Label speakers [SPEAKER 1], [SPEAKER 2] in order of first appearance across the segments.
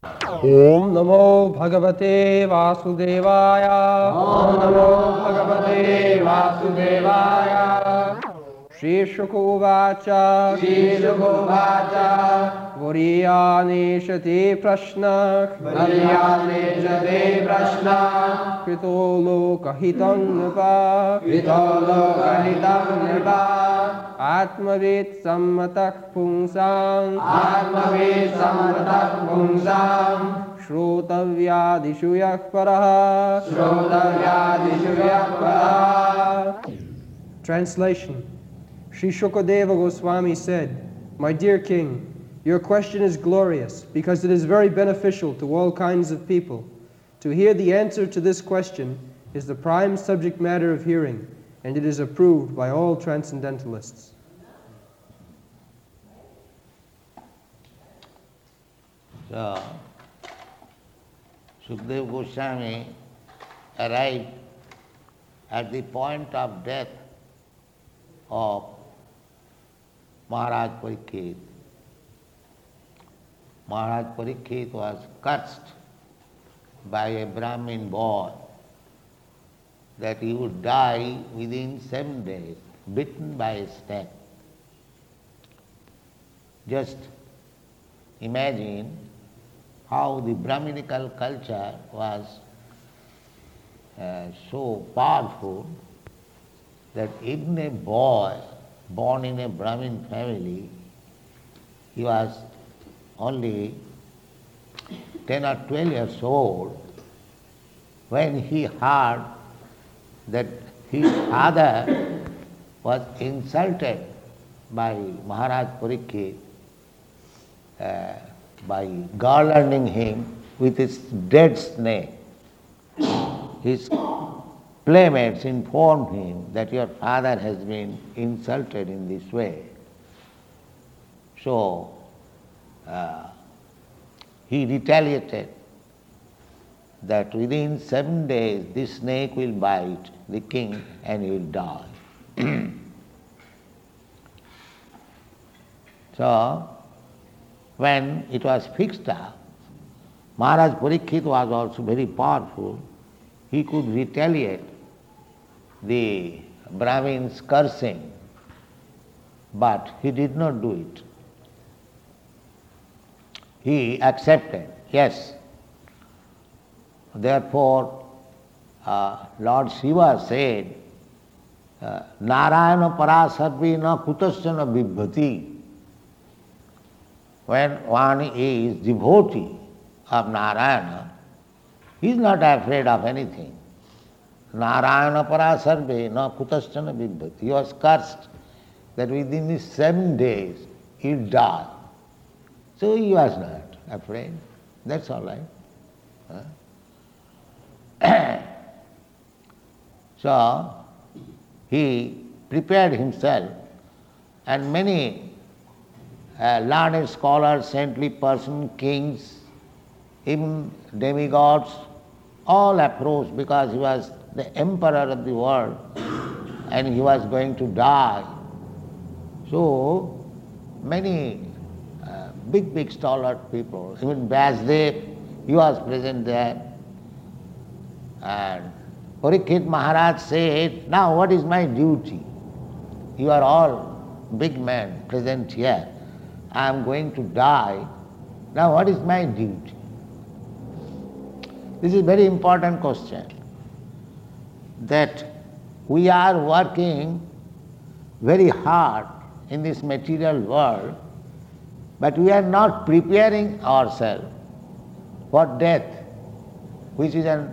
[SPEAKER 1] Om Namo Bhagavate Vasudevaya.
[SPEAKER 2] Om Namo Bhagavate Vasudevaya.
[SPEAKER 1] Shri Shukovacha.
[SPEAKER 2] Shri Shukovacha.
[SPEAKER 1] Varyaneshate Prashna.
[SPEAKER 2] Varyaneshate Prashna.
[SPEAKER 1] Krito Lokahitam Napa.
[SPEAKER 2] Krito Lokahitam Nripa.
[SPEAKER 1] Atmavid Sammatak Pungsam.
[SPEAKER 2] Atmavid Sammatak Pungsam.
[SPEAKER 1] Shrotavyadishu yah paraha.
[SPEAKER 2] Shrotavyadishu yah paraha.
[SPEAKER 1] Translation. Sri Shukadeva Goswami said, "My dear king, your question is glorious because it is very beneficial to all kinds of people. To hear the answer to this question is the prime subject matter of hearing, and it is approved by all transcendentalists."
[SPEAKER 3] So, Sukadeva Goswami arrived at the point of death of Maharaj Parikshit. Maharaj Parikshit was cursed by a Brahmin boy that he would die within 7 days, bitten by a snake. Just imagine how the Brahminical culture was so powerful that even a boy born in a Brahmin family, he was only 10 or 12 years old when he heard that his father was insulted by Maharaj Parikshit by garlanding him with his dead snake. His playmates informed him that your father has been insulted in this way. So he retaliated that within 7 days this snake will bite the king and he will die. So when it was fixed up, Maharaj Parikshit was also very powerful. He could retaliate the Brahmins' cursing, but he did not do it. He accepted, yes. Therefore, Lord Shiva said, Narayana parasarvi na kutasya bibhati. When one is devotee of Narayana, he is not afraid of anything. Narayana parasarve na kutasya bibhati. He was cursed that within these 7 days he will die. So he was not afraid. That's all right. So he prepared himself, and many learned scholars, saintly persons, kings, even demigods, all approached because he was the emperor of the world and he was going to die. So many big stalwart people, even Vyasdev, he was present there. And Parikshit Maharaj said, now what is my duty? You are all big men present here. I am going to die. Now what is my duty? This is a very important question. That we are working very hard in this material world, but we are not preparing ourselves for death, which is a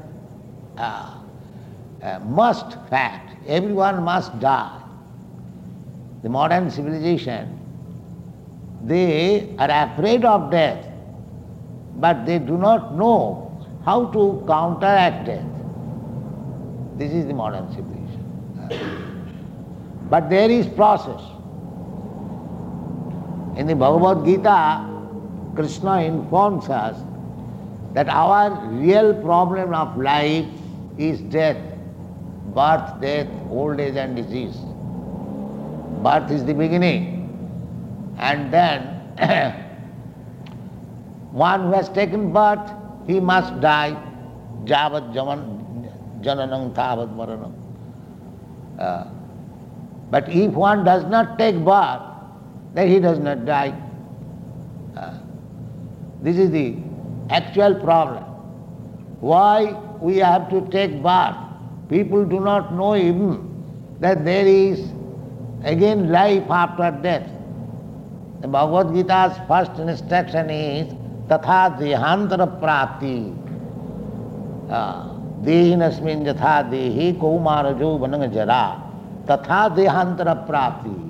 [SPEAKER 3] must fact. Everyone must die. The modern civilization, they are afraid of death, but they do not know how to counteract death. This is the modern civilization. But there is process. In the Bhagavad Gita, Krishna informs us that our real problem of life is death, birth, death, old age and disease. Birth is the beginning, and then One who has taken birth, he must die. Javat jananam tavat maranam. But if one does not take birth, then he does not die. This is the actual problem. Why we have to take birth? People do not know even that there is again life after death. The Bhagavad Gita's first instruction is tatha dehantara prapti. Dehinasmin yatha dehi kaumarajo vananga jara. Tatha dehantara prapti.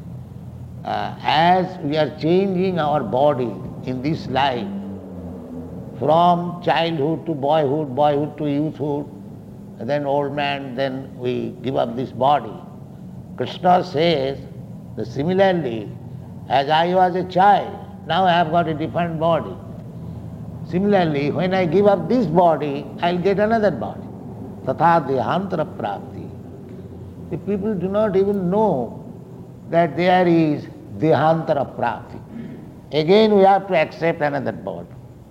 [SPEAKER 3] As we are changing our body in this life, from childhood to boyhood, boyhood to youthhood, and then old man, then we give up this body. Krishna says that similarly, as I was a child, now I have got a different body. Similarly, when I give up this body, I'll get another body. Tatha dehantara prapti. The people do not even know that there is dehantara prapti. Again we have to accept another body.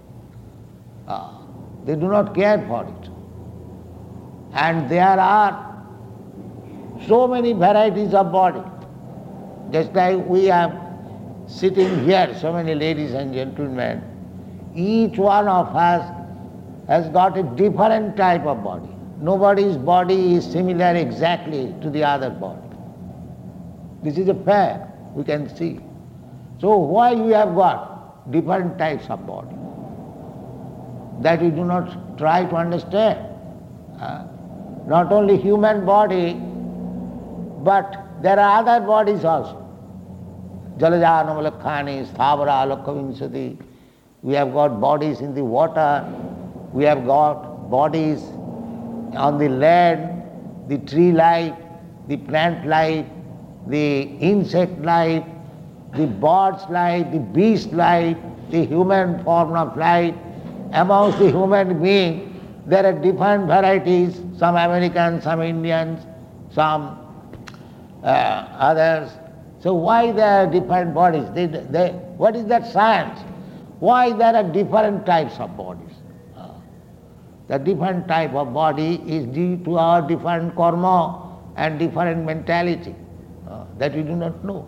[SPEAKER 3] They do not care for it. And there are so many varieties of body. Just like we have sitting here, so many ladies and gentlemen, each one of us has got a different type of body. Nobody's body is similar exactly to the other body. This is a fact, we can see. So why we have got different types of body? That we do not try to understand. Not only human body, but there are other bodies also. Jalajanamalakhani, Sthavara, Lokkavinsati. We have got bodies in the water, we have got bodies on the land, the tree life, the plant life, the insect life, the bird's life, the beast life, the human form of life. Amongst the human beings, there are different varieties, some Americans, some Indians, some others. So why there are different bodies? What is that science? Why there are different types of bodies? The different type of body is due to our different karma and different mentality that we do not know.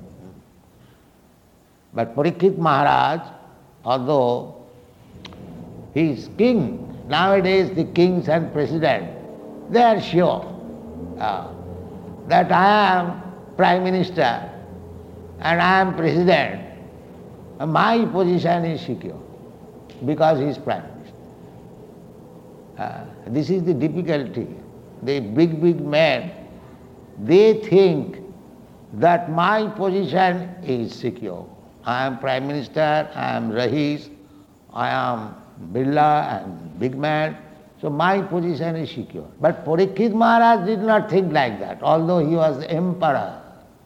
[SPEAKER 3] But Parikshit Maharaj, although he is king, nowadays the kings and presidents, they are sure that I am Prime Minister and I am President, my position is secure because he is Prime Minister. This is the difficulty. The big men, they think that my position is secure. I am Prime Minister, I am Rais, I am Birla, I am big man, so my position is secure. But Parikshit Maharaj did not think like that, although he was the emperor,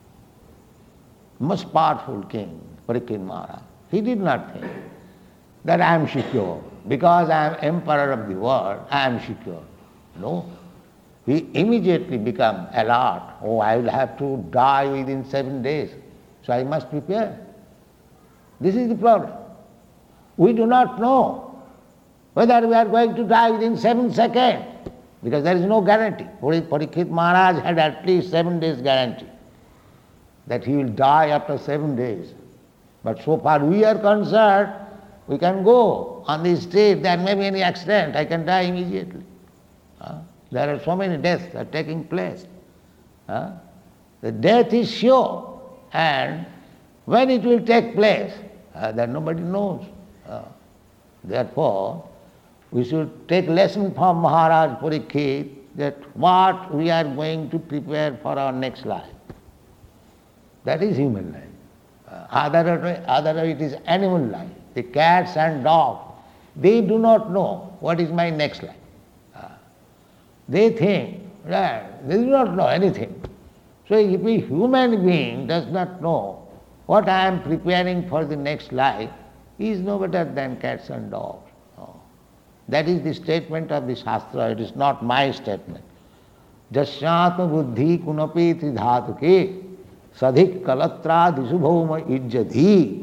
[SPEAKER 3] most powerful king, Parikshit Maharaj. He did not think that I am secure. Because I am emperor of the world, I am secure. No. He immediately become alert. Oh, I will have to die within 7 days, so I must prepare. This is the problem. We do not know whether we are going to die within 7 seconds, because there is no guarantee. Parikshit Maharaj had at least 7 days guarantee that he will die after 7 days. But so far we are concerned, we can go on the street, there may be any accident, I can die immediately. There are so many deaths that are taking place. The death is sure, and when it will take place, that nobody knows. Therefore, we should take lesson from Maharaj Parikshit that what we are going to prepare for our next life. That is human life. Other it is animal life. The cats and dogs, they do not know what is my next life. They think that they do not know anything. So if a human being does not know what I am preparing for the next life, he is no better than cats and dogs. That is the statement of the Shastra, it is not my statement. Jasyatma buddhi kunapi tridhatuke sadhik kalatra disubhoma ijjadhi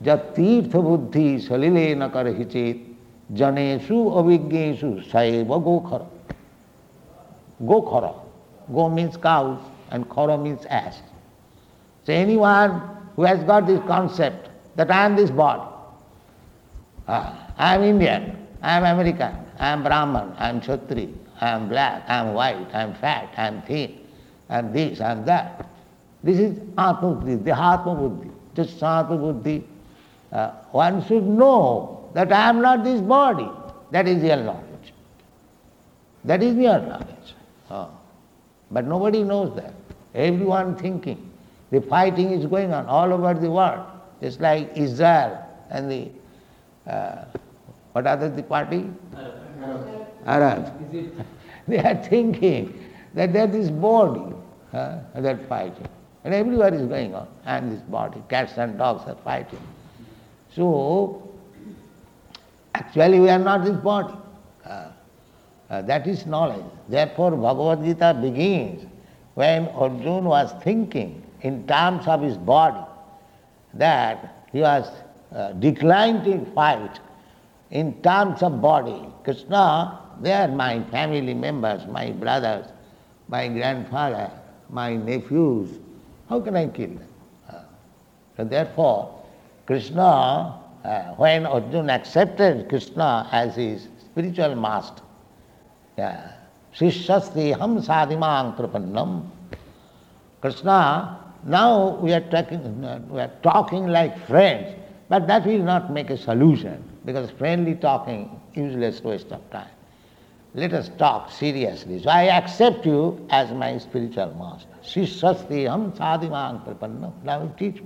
[SPEAKER 3] Jat tirtha buddhi salile nakar hichit janesu avignesu saiva gokhara. Gokhara. Go means cows and khara means ass. So anyone who has got this concept that I am this body, I am Indian, I am American, I am Brahman, I am Kshatri, I am black, I am white, I am fat, I am thin, I am this, I am that. This is Atma Buddhi, Dehatma Buddhi, just Atma Buddhi. One should know that I am not this body. That is real knowledge. That is real knowledge. But nobody knows that. Everyone thinking. The fighting is going on all over the world. It's like Israel and the, what other the party? Arab. They are thinking that there is body, they're fighting. And everywhere is going on, and this body, cats and dogs are fighting. So, actually we are not this body. That is knowledge. Therefore, Bhagavad Gita begins when Arjuna was thinking in terms of his body, that he was declined to fight in terms of body. Krishna, they are my family members, my brothers, my grandfather, my nephews. How can I kill them? So therefore, Krishna, when Arjuna accepted Krishna as his spiritual master, Shishyasti ham sadhimang prapannam. Krishna, now we are talking like friends, but that will not make a solution, because friendly talking useless waste of time. Let us talk seriously. So I accept you as my spiritual master. Shishyasti ham sadhimang prapannam. Now you teach me.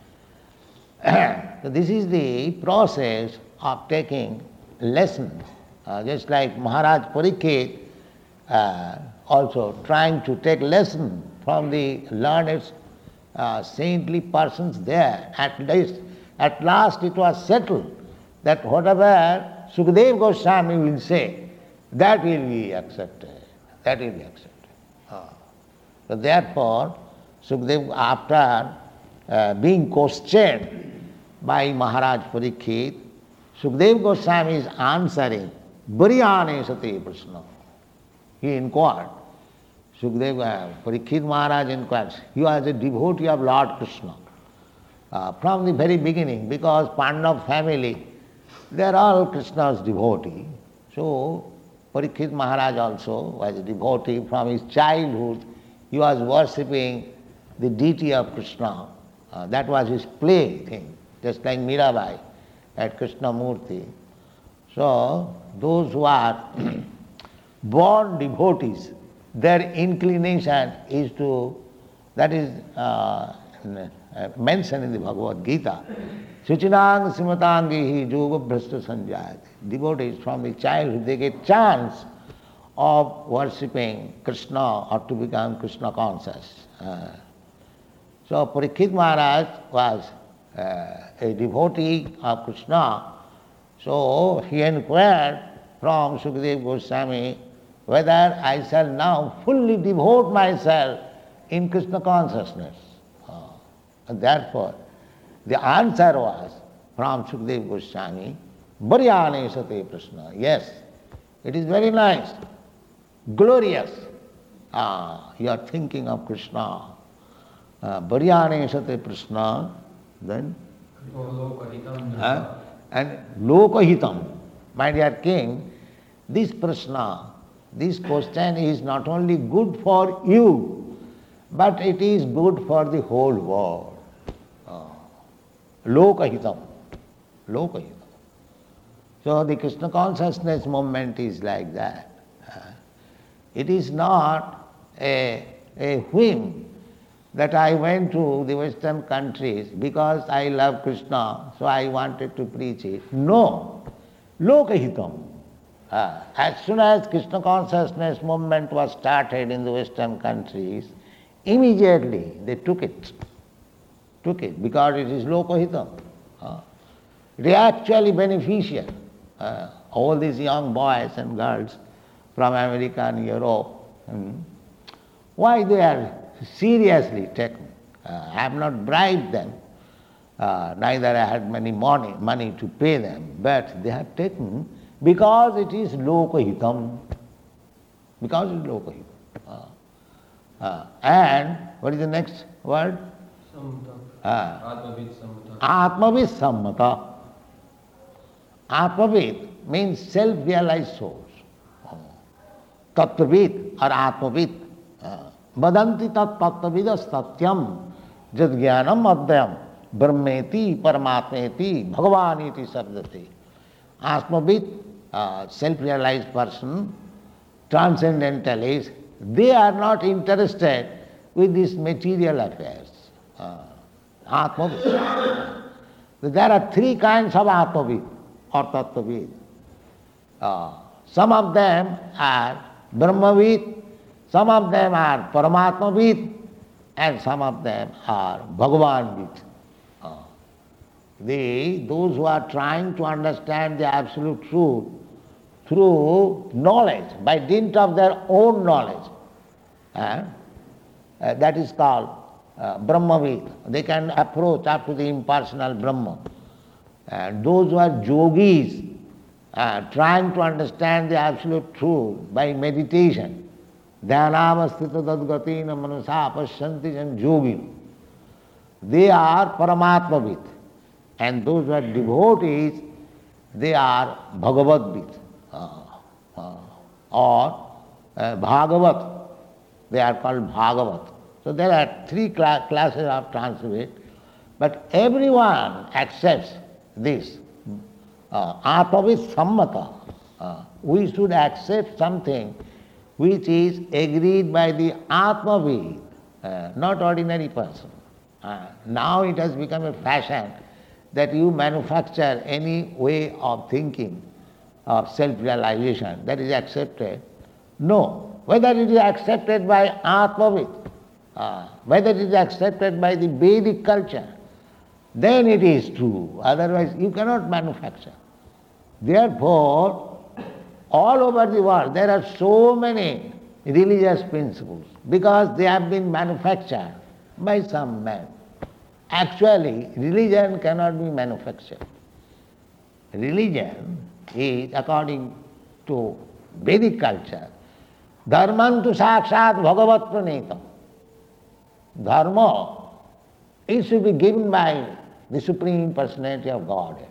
[SPEAKER 3] So this is the process of taking lessons. Just like Maharaj Parikshit also trying to take lesson from the learned saintly persons there. At last it was settled that whatever Sukadeva Goswami will say, that will be accepted. That will be accepted. So therefore, Sukadeva, after being questioned by Maharaj Parikshit, Sukadeva Goswami is answering, Bariyane Sati Prashna. He inquired. Sukadeva, Parikshit Maharaj inquired. He was a devotee of Lord Krishna from the very beginning, because Pandav family, they are all Krishna's devotee. So Parikshit Maharaj also was a devotee from his childhood. He was worshipping the deity of Krishna. That was his plaything, just like Mirabai at Krishnamurti. So those who are born devotees, their inclination is to, that is mentioned in the Bhagavad Gita, Suchinang Simatangihi Yoga Bhrashta Sanjayati. Devotees from the childhood, they get chance of worshipping Krishna or to become Krishna conscious. So Parikshit Maharaj was a devotee of Krishna. So he inquired from Sukadeva Goswami whether I shall now fully devote myself in Krishna consciousness. And therefore, the answer was from Sukadeva Goswami, Bariyane Sate Prashna. Yes, it is very nice, glorious. You are thinking of Krishna. Bariyane Sate Prashna, then? And Lokahitam. My dear king, this Prashna, this question is not only good for you, but it is good for the whole world. Lokahitam. Lokahitam. So the Krishna consciousness movement is like that. It is not a whim that I went to the Western countries because I love Krishna, so I wanted to preach it. No. Lokahitam. As soon as Krishna consciousness movement was started in the Western countries, immediately they took it because it is Lokahitam. It is actually beneficial. All these young boys and girls from America and Europe, why they are seriously taken? I have not bribed them. neither I had many money to pay them, but they have taken because it is lokahitam. Because it is lokahitam. And what is the next word? Atmavid sammata. Atmavid means self-realized souls. Tattvavid or Atmavid. Vadanti tat tattvavidas tatyam jad jnanam adhyam brahmeti paramatmeti bhagavaniti sabdati. Atmavid, self-realized person, transcendentalist, they are not interested with these material affairs. Atmavid. There are three kinds of Atmavid or Tattvavid. Some of them are Brahmavid, some of them are Paramatmavid, and some of them are Bhagavanvid. Those who are trying to understand the absolute truth through knowledge, by dint of their own knowledge, that is called Brahmavid. They can approach up to the impersonal Brahma. And those who are yogis, trying to understand the absolute truth by meditation, dhyanavastita dadgatina manasa pasyanti and yogi, they are Paramatmavid. And those who are devotees, they are Bhagavadvid or Bhagavat. They are called Bhagavat. So there are three classes of transcendent, but everyone accepts this. Atmavid sammata. We should accept something which is agreed by the Atmavid, not ordinary person. Now it has become a fashion that you manufacture any way of thinking of self-realization that is accepted. No. Whether it is accepted by Atmavid, whether it is accepted by the Vedic culture, then it is true. Otherwise you cannot manufacture. Therefore, all over the world there are so many religious principles because they have been manufactured by some man. Actually, religion cannot be manufactured. Religion is, according to Vedic culture, dharman tu sakshat bhagavat pranitam. Dharma, it should be given by the Supreme Personality of Godhead.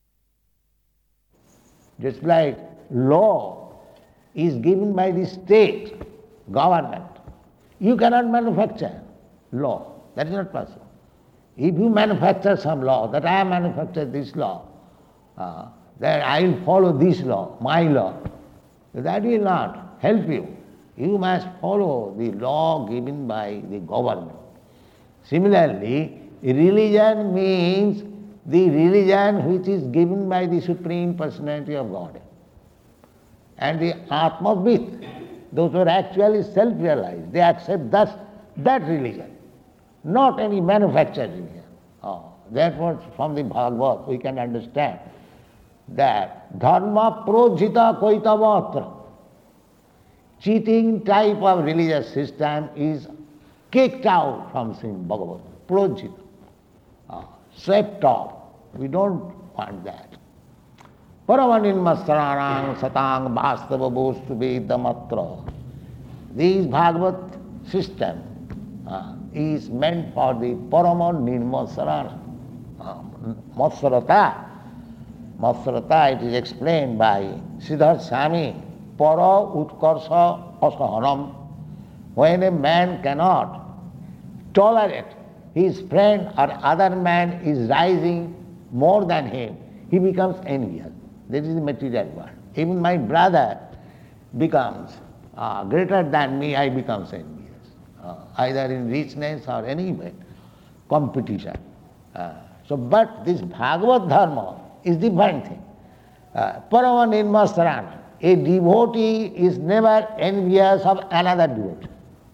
[SPEAKER 3] Just like law is given by the state, government. You cannot manufacture law. That is not possible. If you manufacture some law, that I have manufactured this law, that I will follow this law, my law, that will not help you. You must follow the law given by the government. Similarly, religion means the religion which is given by the Supreme Personality of Godhead. And the Atmavid, those who are actually self-realized, they accept thus that religion, not any manufactured religion. Therefore, from the Bhagavad we can understand that dharma projita koitavatra, cheating type of religious system is kicked out from Srimad Bhagavad, projita, swept off. We don't want that. Paramaninmasranang satang bhastava bostu vedamatra. This Bhagavad system is meant for the Paramanirmasarana. Masrata. Masrata, it is explained by Siddhartha Swami, para utkarsha asahanam. When a man cannot tolerate his friend or other man is rising more than him, he becomes envious. That is the material world. Even my brother becomes greater than me, I become envious. Either in richness or any way, competition. But this Bhagavad Dharma is different thing. Paramanirmasarana. A devotee is never envious of another devotee.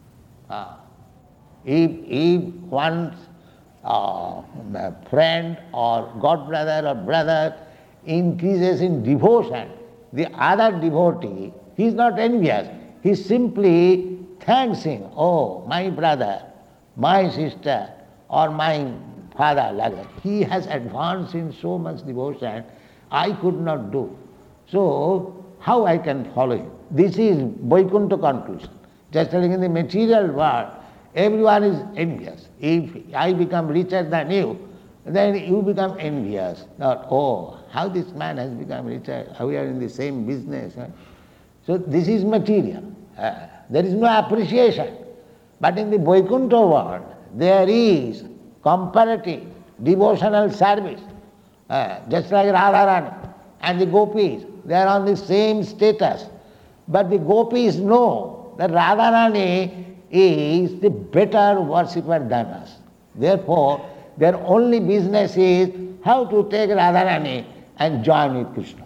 [SPEAKER 3] If one's friend or godbrother or brother increases in devotion, the other devotee, he is not envious. He simply thanks him. Oh, my brother, my sister, or my father like that. He has advanced in so much devotion, I could not do. So, how I can follow him? This is Vaikuntha conclusion. Just telling in the material world, everyone is envious. If I become richer than you, then you become envious. Not, oh, how this man has become richer, we are in the same business. So this is material. There is no appreciation. But in the Vaikuntha world, there is comparative, devotional service. Just like Radharani and the gopis, they are on the same status. But the gopis know that Radharani is the better worshipper than us. Therefore, their only business is how to take Radharani and join with Krishna.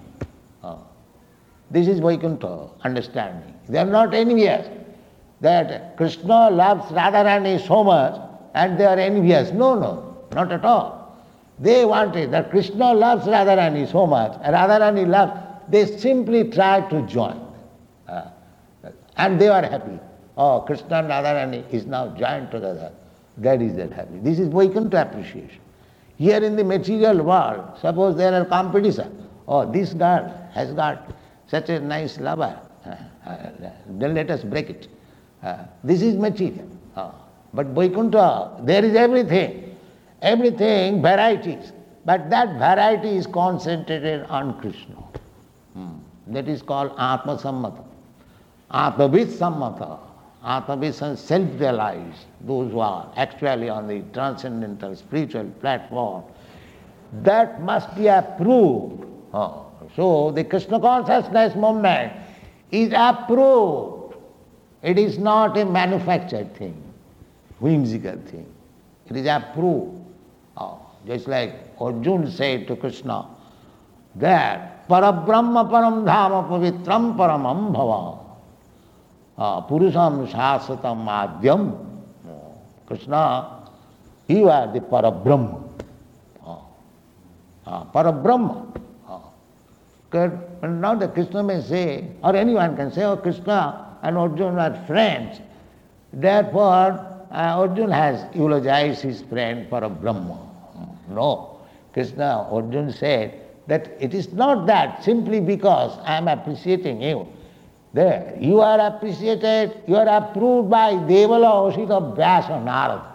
[SPEAKER 3] This is Vaikuntha understanding. They are not envious that Krishna loves Radharani so much and they are envious. No, not at all. They wanted that Krishna loves Radharani so much, and Radharani loves, they simply try to join. And they are happy. Oh, Krishna and Radharani is now joined together. That is that happy. This is Vaikuntha appreciation. Here in the material world, suppose there are competition. Oh, this girl has got such a nice lover. Then let us break it. This is material. But Vaikuntha, there is everything, varieties. But that variety is concentrated on Krishna. That is called Atma Sammata. Atmavid Sammata. Atmavid and self-realized, those who are actually on the transcendental spiritual platform, that must be approved. So the Krishna consciousness movement is approved. It is not a manufactured thing, whimsical thing. It is approved. Just like Arjuna said to Krishna, that Parabrahma Param Dhama Pavitram Paramam Bhava Purusham Shasatam Madhyam. Krishna, you are the Parabrahma. Parabrahma. And now the Krishna may say, or anyone can say, oh, Krishna and Arjuna are friends. Therefore, Arjuna has eulogized his friend Parabrahma. No. Krishna, Arjuna said that it is not that simply because I am appreciating you. There, you are appreciated, you are approved by Devala, Oshita, Vyasa, Narada.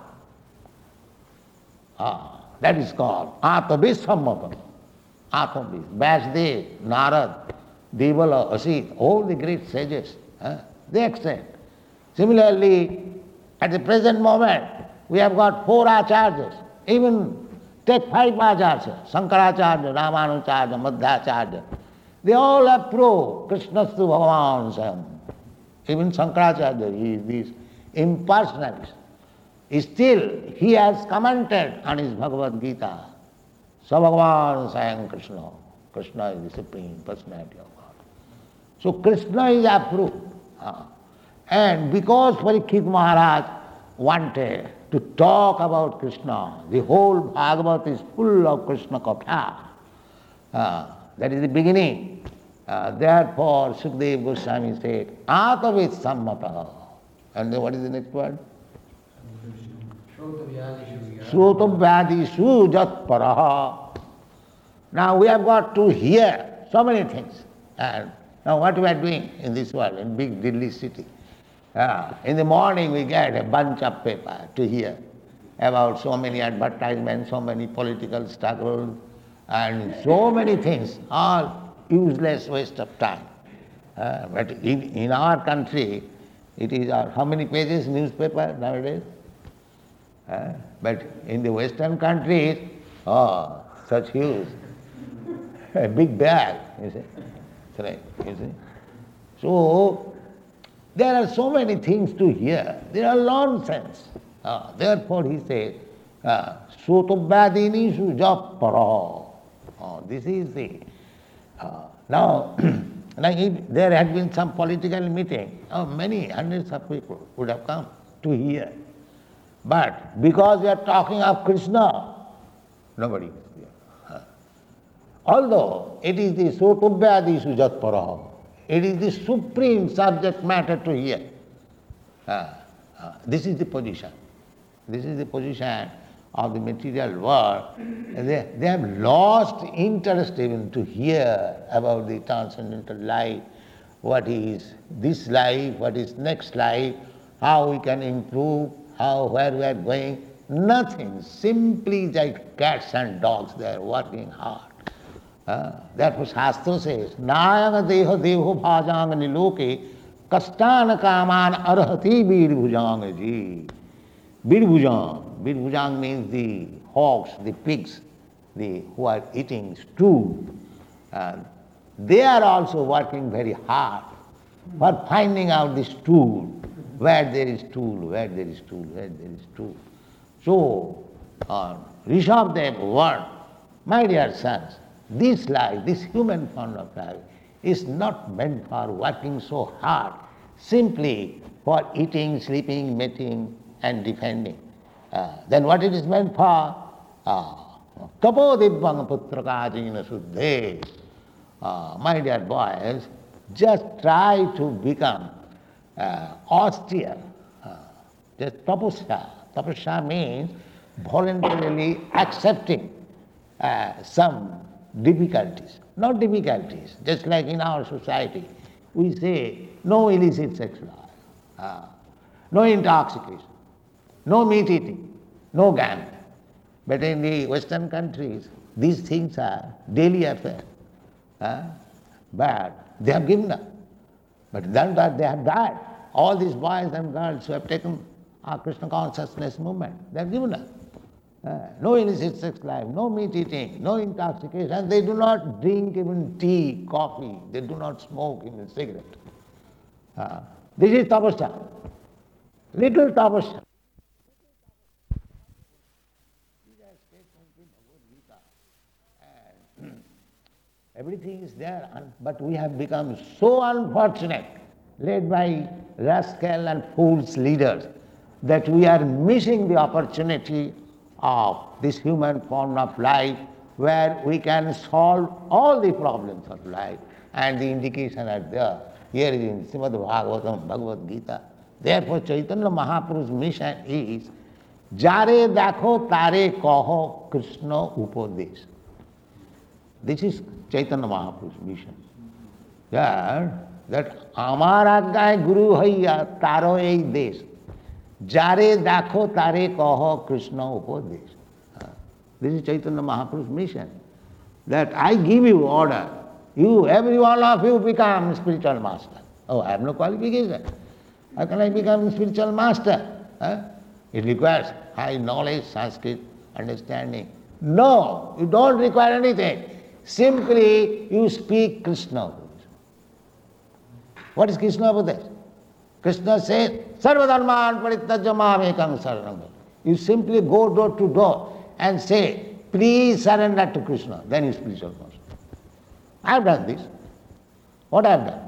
[SPEAKER 3] That is called Atmavid Sammata. Atmavid, Vyasdev, Narada, Devala, Asit, all the great sages, they accept. Similarly, at the present moment, we have got 4 acharyas. Even take 5 acharyas, Sankaracharya, Ramanujarya, Madhvacharya. They all approve Krishnastu Bhagavan Swayam. Even Sankaracharya, he is this impersonalist. Still, he has commented on his Bhagavad Gita. Sa Bhagavan Swayam Krishna. Krishna is the Supreme Personality of God. So Krishna is approved. And because Parikshit Maharaj wanted to talk about Krishna, the whole Bhagavad is full of Krishna Katha. That is the beginning. Therefore, Sukadeva Goswami said, Atmavid Sammata. And then what is the next word? Srotavyadishu Jat Paraha. Now we have got to hear so many things. And now what we are doing in this world, in big Delhi city. In the morning we get a bunch of paper to hear about so many advertisements, so many political struggles, and so many things, all useless waste of time. But in our country, it is how many pages newspaper nowadays? But in the Western countries, such huge, a big bag, you see. So, there are so many things to hear. There are nonsense. Therefore he says, Sotabhadinishu Japara. This is the... Now, like if there had been some political meeting, many hundreds of people would have come to hear. But because we are talking of Krishna, nobody is there. Although it is the Sotabhyadishu Jatparaha, it is the supreme subject matter to hear. This is the position. This is the position of the material world, they have lost interest even to hear about the transcendental life, what is this life, what is next life, how we can improve, where we are going. Nothing, simply like cats and dogs, they are working hard. Therefore Shastra says, Nayang deha deho bhajang niloke kastan kaman arhati birbhujang ji. Birbhujang means the hogs, the pigs, who are eating stool. They are also working very hard for finding out the stool, where there is stool, where there is stool, where there is stool. So, Rishabdev word, my dear sons, this life, this human form of life, is not meant for working so hard, simply for eating, sleeping, mating, and defending. Then what it is meant for? Tapo dibbang putrakajina suddhe. My dear boys, just try to become austere. Just tapasya. Tapasya means voluntarily accepting some difficulties. Not difficulties, just like in our society. We say no illicit sex life, no intoxication, no meat eating, no gambling. But in the Western countries, these things are daily affair. But they have given up. But then that they have died. All these boys and girls who have taken our Krishna consciousness movement, they have given up. No illicit sex life, no meat eating, no intoxication. They do not drink even tea, coffee. They do not smoke even cigarette. This is tapasya. Little tapasya. Everything is there, but we have become so unfortunate, led by rascal and fools leaders, that we are missing the opportunity of this human form of life, where we can solve all the problems of life, and the indication are there. Here in Srimad Bhagavatam, Bhagavad Gita. Therefore Chaitanya Mahaprabhu's mission is Jare dakho tare kaho Krishna upadesh. This is Chaitanya Mahaprabhu's mission. That Amar Agay Guru Haiya Taro Ei Desh. Jare dakho tare kaho Krishna upadesh. This is Chaitanya Mahaprabhu's mission. That I give you order. You, every one of you become spiritual master. Oh, I have no qualification. How can I become spiritual master? It requires high knowledge, Sanskrit, understanding. No, you don't require anything. Simply you speak Krishna. What is Krishna Upadesh? Krishna says, Sarvadharman parittajya mamekam saranam. You simply go door to door and say, please surrender to Krishna. Then you spiritual master. I have done this. What I have done?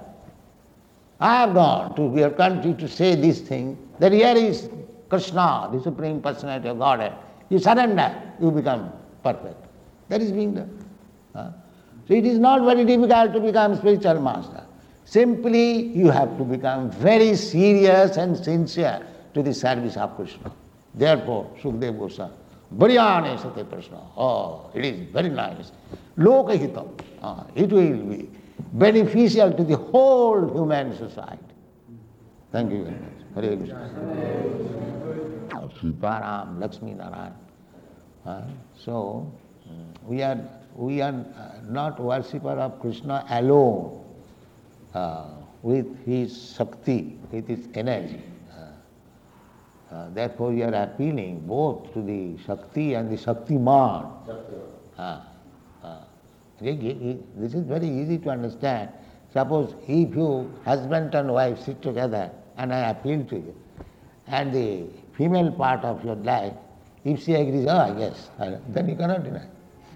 [SPEAKER 3] I have gone to your country to say this thing, that here is Krishna, the Supreme Personality of Godhead. You surrender, you become perfect. That is being done. So it is not very difficult to become spiritual master. Simply you have to become very serious and sincere to the service of Krishna. Therefore, Sukadeva Goswami, Bharyane Sate Krishna. Oh, it is very nice. Lokahitam. It will be beneficial to the whole human society. Thank you very much. Hare Krishna. Sitaram, Lakshmi Narayan. So, we are not worshipper of Krishna alone with his Shakti, with his energy. Therefore, we are appealing both to the Shakti and the Shaktiman. This is very easy to understand. Suppose if you, husband and wife, sit together and I appeal to you, and the female part of your life, if she agrees, oh yes, then you cannot deny.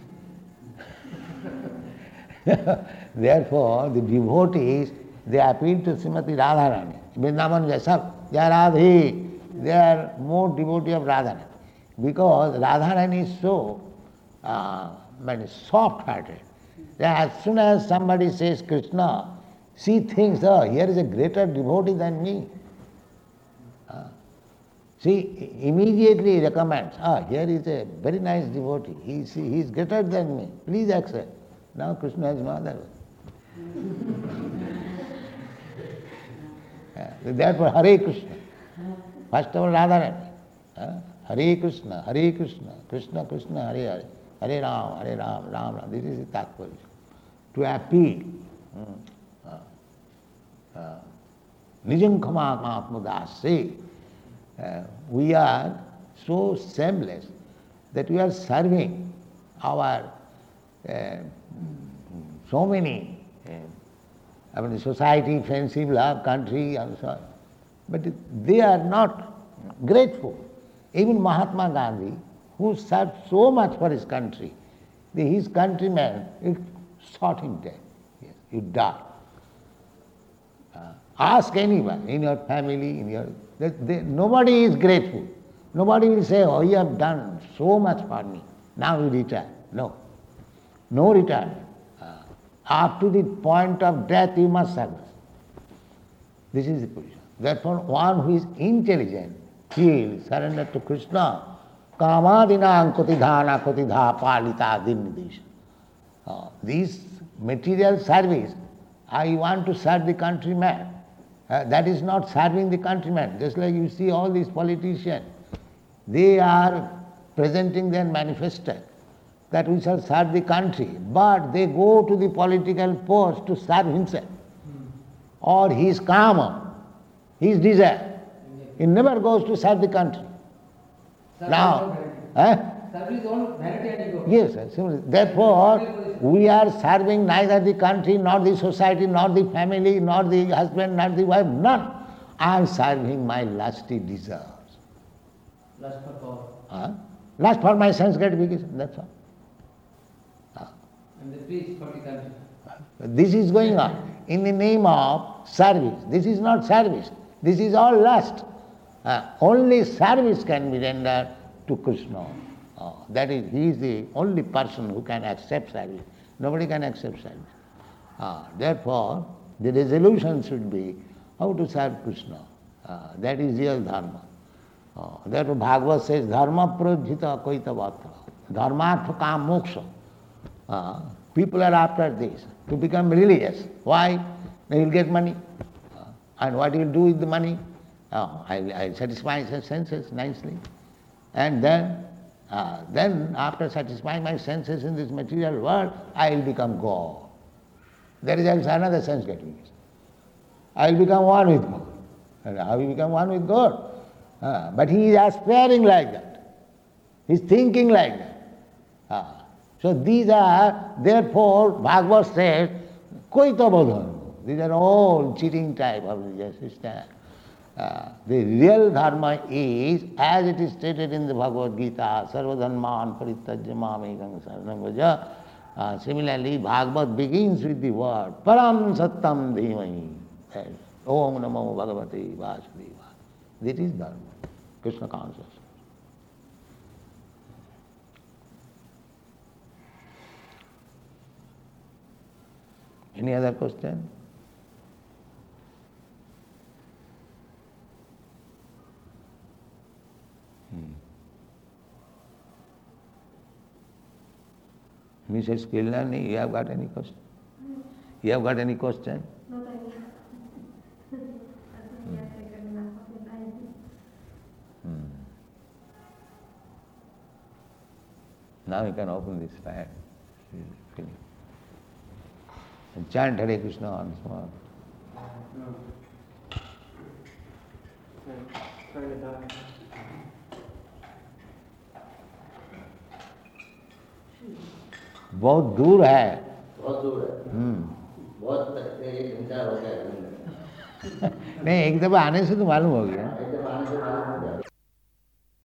[SPEAKER 3] Therefore, the devotees, they appeal to Srimati Radharani. Vrindavan Jasab, they are Radhi. They are more devotee of Radharani. Because Radharani is so soft-hearted, that as soon as somebody says Krishna, she thinks, oh, here is a greater devotee than me. She immediately recommends, here is a very nice devotee, he is greater than me, please accept. Now Krishna has no other way. Therefore, Hare Krishna. First of all, Radharani. Hare Krishna, Krishna Krishna, Hare Hare, Hare Ram, Ram Ram. This is the Tathparya. To appeal. Nijam Khama Atmadasi. We are so shameless that we are serving our so many society, friendship, love, country, and so on. But they are not grateful. Even Mahatma Gandhi, who served so much for his country, his countrymen shot him dead. Yes, you die. Ask anyone in your family, nobody is grateful. Nobody will say, you have done so much for me, now you retire. No. No retirement. Up to the point of death you must serve. This is the position. Therefore, one who is intelligent, he will surrender to Krishna. Kamadinam kotidhana kotidha palita dinnidesha. This material service, I want to serve the countryman. That is not serving the countryman. Just like you see all these politicians, they are presenting their manifesto that we shall serve the country, but they go to the political post to serve himself or his karma, his desire. He never goes to serve the country. Now,
[SPEAKER 4] service all vanity and ego.
[SPEAKER 3] Yes, sir. Therefore, we are serving neither the country, nor the society, nor the family, nor the husband, nor the wife, none. I am serving my lusty desires.
[SPEAKER 4] Lust for power.
[SPEAKER 3] Lust for my sense gratification, that's all.
[SPEAKER 4] And the priest for the country.
[SPEAKER 3] This is going on in the name of service. This is not service. This is all lust. Only service can be rendered to Krishna. That is, he is the only person who can accept service. Nobody can accept service. Therefore, the resolution should be how to serve Krishna. That is real dharma. Therefore, Bhagavad says, dharma prodhita koita vatra. Dharmartha kam moksha. People are after this, to become religious. Why? They will get money. And what he will do with the money? I'll satisfy his senses nicely. And then after satisfying my senses in this material world, I will become God. There is also another sense gratification. I will become one with God. And how you become one with God? But he is aspiring like that. He is thinking like that. So these are, therefore, Bhagavad says, koita bodhan. These are all cheating type of religious system. The real dharma is, as it is stated in the Bhagavad Gita, sarva dharman parityajya mamekam saranam vraja. Similarly, Bhagavad begins with the word param sattam dhimahi. Om namo bhagavate vasudeva. This is dharma, Krishna consciousness. Any other question? Mrs. Kilnani, you have got any question? You have got any question?
[SPEAKER 5] No, thank you. I think we have taken enough of your time.
[SPEAKER 3] Now you can open this file. And chant Hare Krishna on small. बहुत दूर है.
[SPEAKER 6] बहुत दूर है. बहुत एक घंटा हो गया.
[SPEAKER 3] नहीं, एक दफा आने से तो मालूम हो गया.